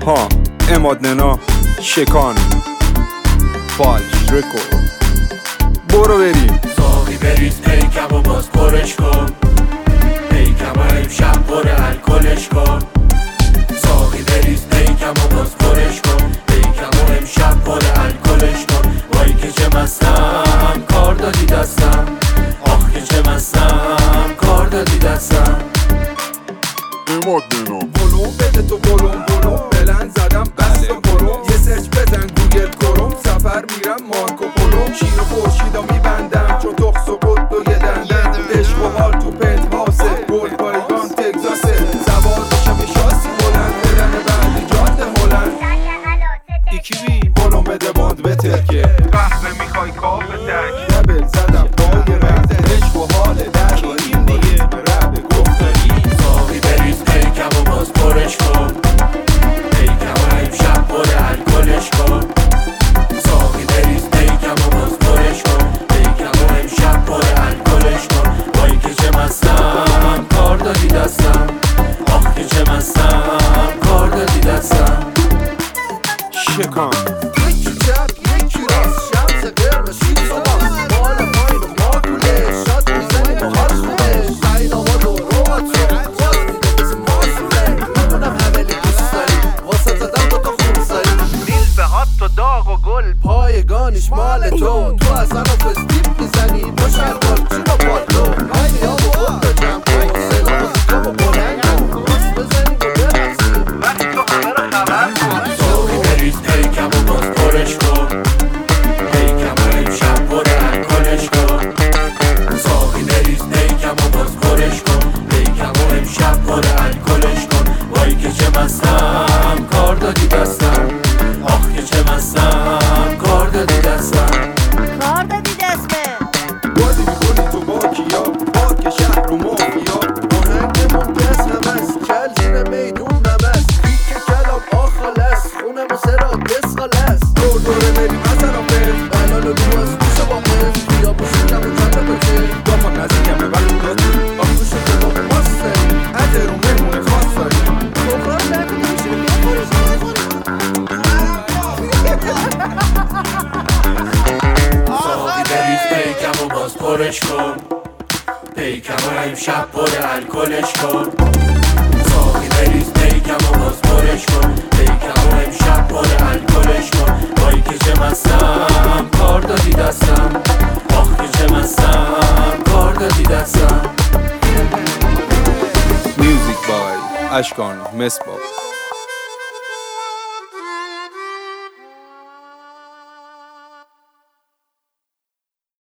ها امادننا شکان فالش رکورد. برو بریم. ساقی بریز پیکم و باز پرش کن، پیکم و امشب پر الکلش کن. ساقی بریز پیکم و باز پرش کن، پیکم و امشب پر الکلش کن. وای که چه مستم کار دادی دستم، آخ که چه مستم کار دادی دستم. بلوم بده تو بلوم بلند زدم بست و بلوم. یه سرچ بزن گوگل کروم، سفر میرم مارکو پولو. شیر و خورشیدا میبندم چون تخس و قد و یه دندم. عشق و حال تو پنت هاسه، گل پایگان تگزاسه. سوار بشم یه شاسی بلند، برن بعدی جاده هلند. ایکی بلوم بده باند به ترکه، قهوه میخوای کافه تک. دبل زدم پای رد، عشق و حال در این دیگه رب گفتاری. ساقی بریز پیکم و باز پرش کن، پیکم و امشب پر الکلش کن. ساقی بریز پیکم و باز پرش کن، پیکم و امشب پر الکلش کن. وای که چه مستم کار دادی دستم، آخ که چه مستم کار دادی دستم. شکان یکی چپ یکی راست، شمس قرمز شیز و باز. مال پایین و ماکوله، شاد میزنیم و حال خوبه. سعید آباد و روماتو باز میده مثل ماسوله. میدونم همه دوست داری، واسه زدم دوتا خون ساری. نیل به هات و داغ و گل، پایگانیش مال تو. تو اصلا و فستیپ میزنی مشرکل چی با پالتو. هایدی ها و خود رو جمع کن، صدا موسیقا و بلند کن. راست بزنیم و برقصیم وقتی تو همه رو خبر کن. ساقی بریز پیکم و باز پرش کن، پیکم و امشب پر الکلش کن. ساقی بریز پیکم و باز پرش کن، پیکم و امشب پر الکلش کن. وای که چه مستم کار دادی دستم، آخ که چه مستم کار دادی دستم. کار دادی دستم. بازی میکنی تو با کیا، پارک شهر و مافیا. آهنگمون دست همست، کل زیر میدون نمست. پیک کلام آخالست، خونه مسرا دسخالست. دور دوره بریم از طرفه، بلال و رو از دوش با قف. بیا بوشکم و کل بچه، دافا نزدیکمه وقتی داری. آخوش تو با ماست داریم. اترون مهمون خاص داریم. بخار نکنی میشیم بخوریم. ساقی بریز پیکم و باز پرش کن، پیکم و امشب پر الکلش کن. ساقی بریز پیکم و باز پرش کن، پیکم و امشب پر الکلش کن. وای که چه مستم کار دادی دستم، آخ که چه مستم کار دادی دستم. میوزیک بای اشکان مصباح.